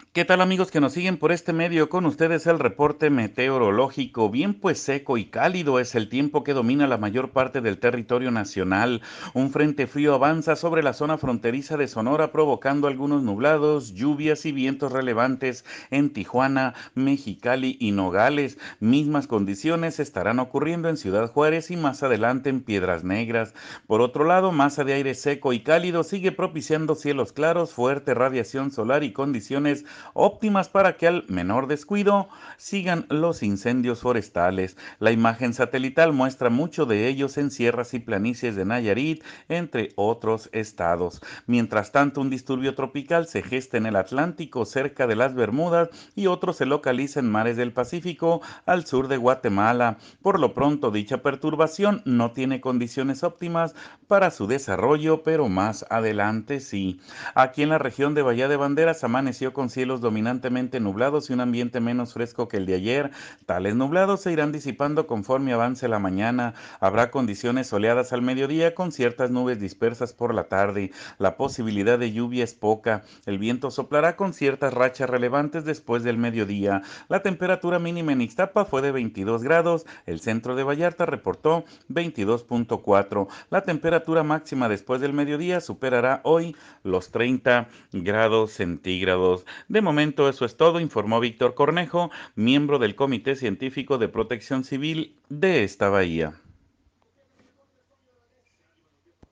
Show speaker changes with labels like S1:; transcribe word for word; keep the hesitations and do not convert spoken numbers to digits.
S1: ¿Qué tal amigos que nos siguen por este medio? Con ustedes el reporte meteorológico. Bien pues seco y cálido es el tiempo que domina la mayor parte del territorio nacional. Un frente frío avanza sobre la zona fronteriza de Sonora provocando algunos nublados, lluvias y vientos relevantes en Tijuana, Mexicali y Nogales. Mismas condiciones estarán ocurriendo en Ciudad Juárez y más adelante en Piedras Negras. Por otro lado, masa de aire seco y cálido sigue propiciando cielos claros, fuerte radiación solar y condiciones óptimas para que al menor descuido sigan los incendios forestales. La imagen satelital muestra mucho de ellos en sierras y planicies de Nayarit, entre otros estados. Mientras tanto, un disturbio tropical se gesta en el Atlántico cerca de las Bermudas y otro se localiza en mares del Pacífico al sur de Guatemala. Por lo pronto, dicha perturbación no tiene condiciones óptimas para su desarrollo, pero más adelante sí. Aquí en la región de Bahía de Banderas amaneció con cielos dominantemente nublados y un ambiente menos fresco que el de ayer. Tales nublados se irán disipando conforme avance la mañana. Habrá condiciones soleadas al mediodía con ciertas nubes dispersas por la tarde. La posibilidad de lluvia es poca. El viento soplará con ciertas rachas relevantes después del mediodía. La temperatura mínima en Ixtapa fue de veintidós grados. El centro de Vallarta reportó veintidós punto cuatro. La temperatura máxima después del mediodía superará hoy los treinta grados centígrados. De momento eso es todo, informó Víctor Cornejo, miembro del Comité Científico de Protección Civil de esta bahía.